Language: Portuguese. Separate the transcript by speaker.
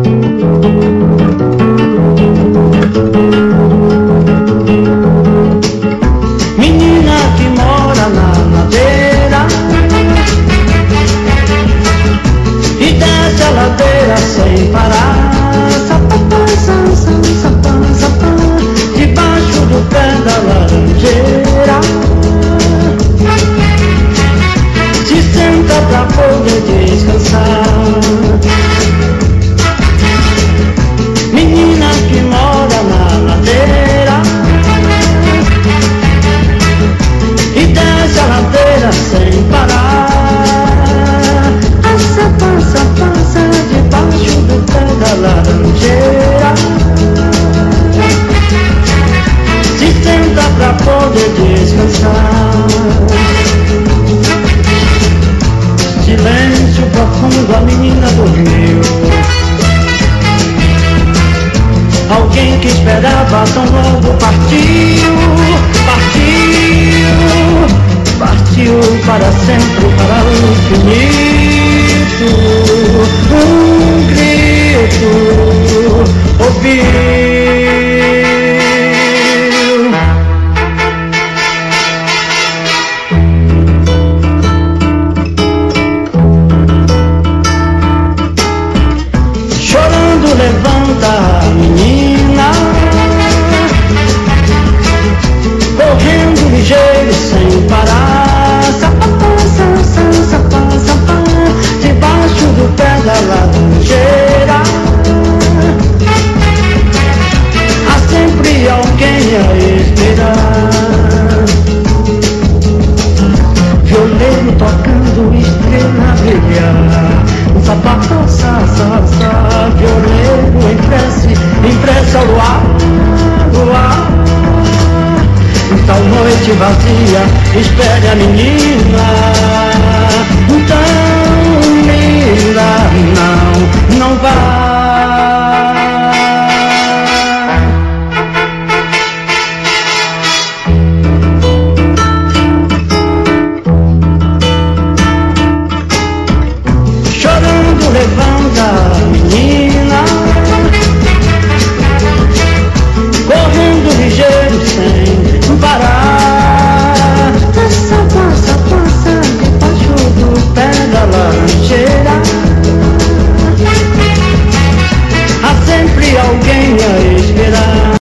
Speaker 1: Menina que mora na ladeira e desce a ladeira sem parar, sapapá, sapapá, sapapá, debaixo do pé da laranjeira. Se senta pra poder descansar. Menina que mora na ladeira e desce a ladeira sem parar. Passa, passa, passa debaixo do pé da laranjeira. Se senta pra poder descansar. Silêncio profundo, a menina dormiu. Alguém que esperava tão logo partiu, partiu, partiu para sempre, para o infinito. Um grito ouviu. Chorando levanta a menina, correndo ligeiro sem parar, sapapá, sapapá, sapapá, debaixo do pé da laranjeira. Há sempre alguém a esperar. Violeiro tocando, estrela brilhar. Sapapá, sapapá, violeiro em prece ao luar, luar. Em tal noite vazia, espere a menina.